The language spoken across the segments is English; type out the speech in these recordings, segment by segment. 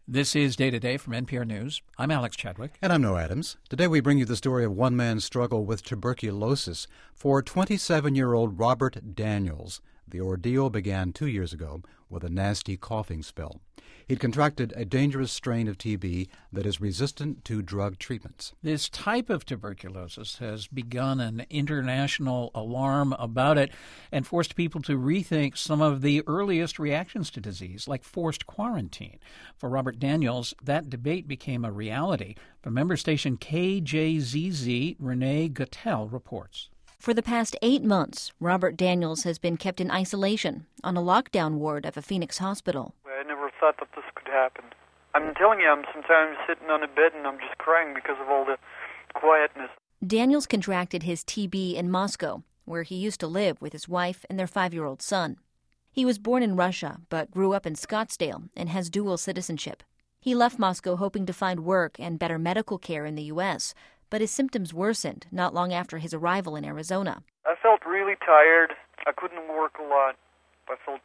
This is Day to Day from NPR News. I'm Alex Chadwick. And I'm Noah Adams. Today we bring you the story of one man's struggle with tuberculosis for 27-year-old Robert Daniels. The ordeal began 2 years ago with a nasty coughing spell. He'd contracted a dangerous strain of TB that is resistant to drug treatments. This type of tuberculosis has begun an international alarm about it and forced people to rethink some of the earliest reactions to disease, like forced quarantine. For Robert Daniels, that debate became a reality. From member station KJZZ, Renee Gattel reports. For the past 8 months, Robert Daniels has been kept in isolation on a lockdown ward of a Phoenix hospital. I never thought that this could happen. I'm telling you, I'm sometimes sitting on a bed and I'm just crying because of all the quietness. Daniels contracted his TB in Moscow, where he used to live with his wife and their 5-year-old son. He was born in Russia, but grew up in Scottsdale and has dual citizenship. He left Moscow hoping to find work and better medical care in the U.S., but his symptoms worsened not long after his arrival in Arizona. I felt really tired. I couldn't work a lot. I felt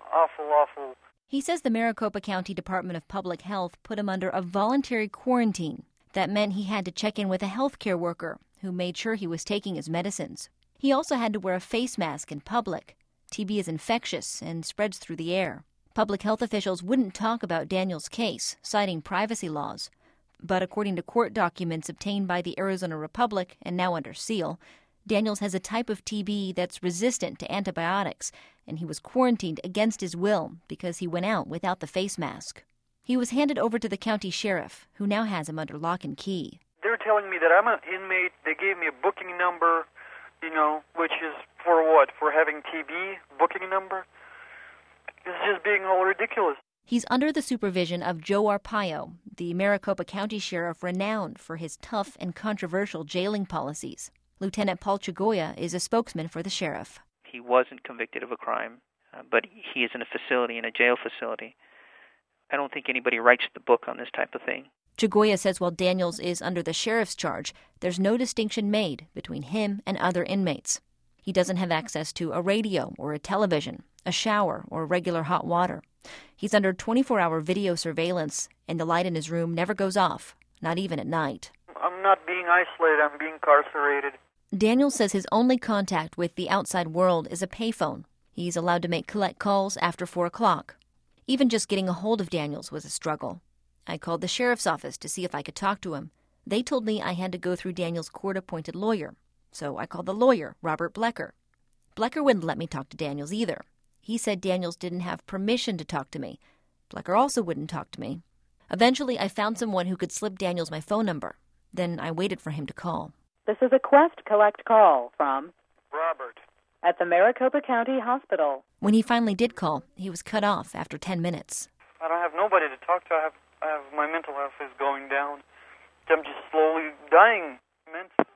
awful. He says the Maricopa County Department of Public Health put him under a voluntary quarantine. That meant he had to check in with a healthcare worker who made sure he was taking his medicines. He also had to wear a face mask in public. TB is infectious and spreads through the air. Public health officials wouldn't talk about Daniels' case, citing privacy laws. But according to court documents obtained by the Arizona Republic and now under seal, Daniels has a type of TB that's resistant to antibiotics, and he was quarantined against his will because he went out without the face mask. He was handed over to the county sheriff, who now has him under lock and key. They're telling me that I'm an inmate. They gave me a booking number, which is for what? For having TB? Booking number? It's just being all ridiculous. He's under the supervision of Joe Arpaio, the Maricopa County Sheriff renowned for his tough and controversial jailing policies. Lieutenant Paul Chagoya is a spokesman for the sheriff. He wasn't convicted of a crime, but he is in a facility, in a jail facility. I don't think anybody writes the book on this type of thing. Chagoya says while Daniels is under the sheriff's charge, there's no distinction made between him and other inmates. He doesn't have access to a radio or a television, a shower, or regular hot water. He's under 24-hour video surveillance, and the light in his room never goes off, not even at night. I'm not being isolated, I'm being incarcerated. Daniels says his only contact with the outside world is a payphone. He's allowed to make collect calls after 4 o'clock. Even just getting a hold of Daniels was a struggle. I called the sheriff's office to see if I could talk to him. They told me I had to go through Daniels' court-appointed lawyer. So I called the lawyer, Robert Blecker. Blecker wouldn't let me talk to Daniels either. He said Daniels didn't have permission to talk to me. Blecker also wouldn't talk to me. Eventually, I found someone who could slip Daniels my phone number. Then I waited for him to call. This is a Quest Collect call from Robert at the Maricopa County Hospital. When he finally did call, he was cut off after 10 minutes. I don't have nobody to talk to. I have my mental health is going down. I'm just slowly dying mentally.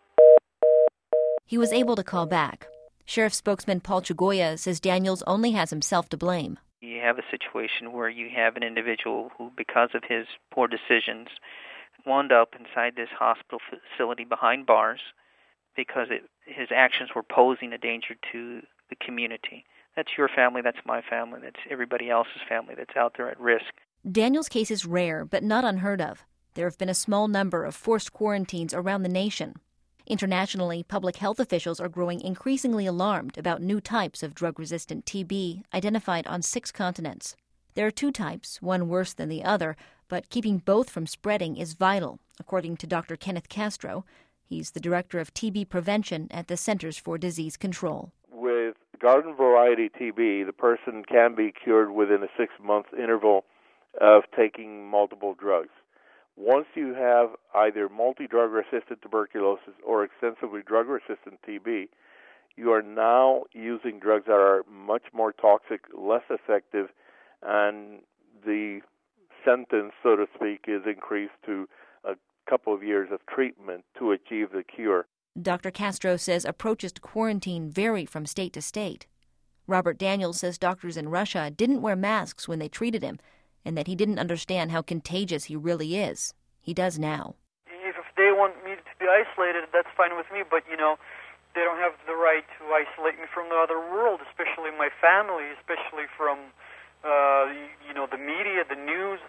He was able to call back. Sheriff spokesman Paul Chagoya says Daniels only has himself to blame. You have a situation where you have an individual who, because of his poor decisions, wound up inside this hospital facility behind bars because his actions were posing a danger to the community. That's your family, that's my family, that's everybody else's family that's out there at risk. Daniels' case is rare, but not unheard of. There have been a small number of forced quarantines around the nation. Internationally, public health officials are growing increasingly alarmed about new types of drug-resistant TB identified on 6 continents. There are 2 types, one worse than the other, but keeping both from spreading is vital, according to Dr. Kenneth Castro. He's the director of TB prevention at the Centers for Disease Control. With garden variety TB, the person can be cured within a 6-month interval of taking multiple drugs. Once you have either multi-drug-resistant tuberculosis or extensively drug-resistant TB, you are now using drugs that are much more toxic, less effective, and the sentence, so to speak, is increased to a couple of years of treatment to achieve the cure. Dr. Castro says approaches to quarantine vary from state to state. Robert Daniels says doctors in Russia didn't wear masks when they treated him, and that he didn't understand how contagious he really is. He does now. If they want me to be isolated, that's fine with me, but, they don't have the right to isolate me from the other world, especially my family, especially from, the media, the news, the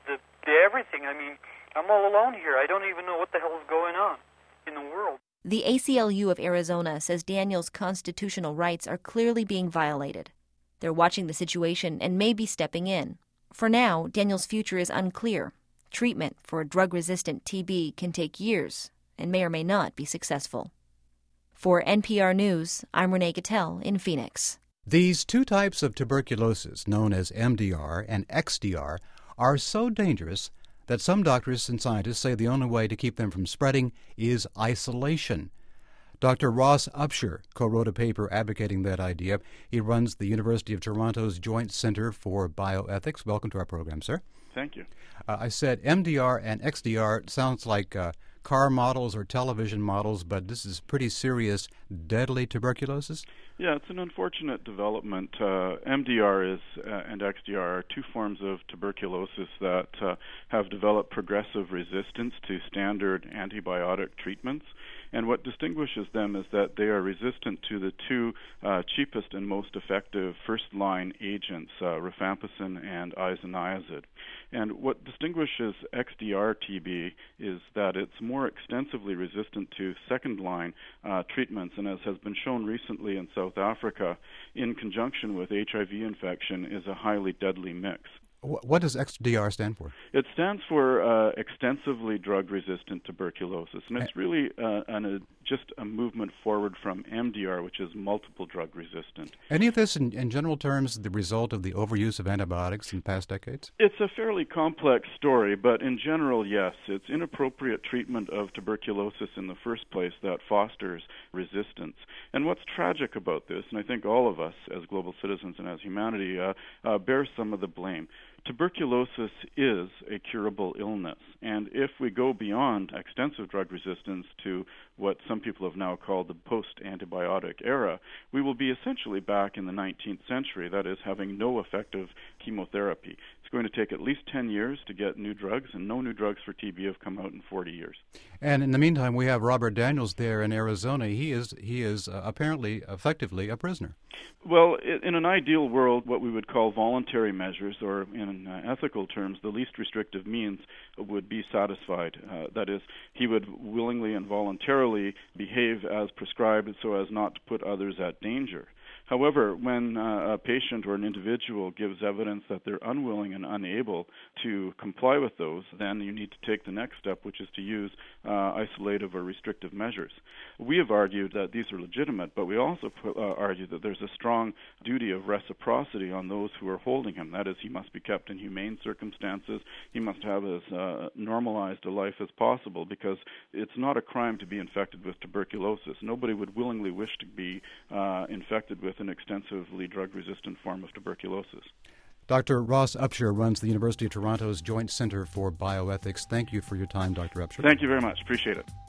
everything. I mean, I'm all alone here. I don't even know what the hell is going on in the world. The ACLU of Arizona says Daniel's constitutional rights are clearly being violated. They're watching the situation and may be stepping in. For now, Daniel's future is unclear. Treatment for drug-resistant TB can take years and may or may not be successful. For NPR News, I'm Renee Gattel in Phoenix. These two types of tuberculosis, known as MDR and XDR, are so dangerous that some doctors and scientists say the only way to keep them from spreading is isolation. Dr. Ross Upshur co-wrote a paper advocating that idea. He runs the University of Toronto's Joint Center for Bioethics. Welcome to our program, sir. Thank you. I said MDR and XDR sounds like car models or television models, but this is pretty serious, deadly tuberculosis? Yeah, it's an unfortunate development. MDR and XDR are two forms of tuberculosis that have developed progressive resistance to standard antibiotic treatments. And what distinguishes them is that they are resistant to the two cheapest and most effective first-line agents, rifampicin and isoniazid. And what distinguishes XDR TB is that it's more extensively resistant to second-line treatments, and as has been shown recently in South Africa, in conjunction with HIV infection, is a highly deadly mix. What does XDR stand for? It stands for extensively drug-resistant tuberculosis, and it's really just a movement forward from MDR, which is multiple drug-resistant. Any of this, in general terms, the result of the overuse of antibiotics in past decades? It's a fairly complex story, but in general, yes. It's inappropriate treatment of tuberculosis in the first place that fosters resistance. And what's tragic about this, and I think all of us as global citizens and as humanity bear some of the blame, tuberculosis is a curable illness, and if we go beyond extensive drug resistance to what some people have now called the post-antibiotic era, we will be essentially back in the 19th century, that is, having no effective chemotherapy. It's going to take at least 10 years to get new drugs, and no new drugs for TB have come out in 40 years. And in the meantime, we have Robert Daniels there in Arizona. He is apparently effectively a prisoner. Well, in an ideal world, what we would call voluntary measures, or in ethical terms, the least restrictive means would be satisfied. That is, he would willingly and voluntarily behave as prescribed so as not to put others at danger. However, when a patient or an individual gives evidence that they're unwilling and unable to comply with those, then you need to take the next step, which is to use isolative or restrictive measures. We have argued that these are legitimate, but we also argue that there's a strong duty of reciprocity on those who are holding him. That is, he must be kept in humane circumstances. He must have as normalized a life as possible, because it's not a crime to be infected with tuberculosis. Nobody would willingly wish to be infected with an extensively drug-resistant form of tuberculosis. Dr. Ross Upshur runs the University of Toronto's Joint Center for Bioethics. Thank you for your time, Dr. Upshur. Thank you very much. Appreciate it.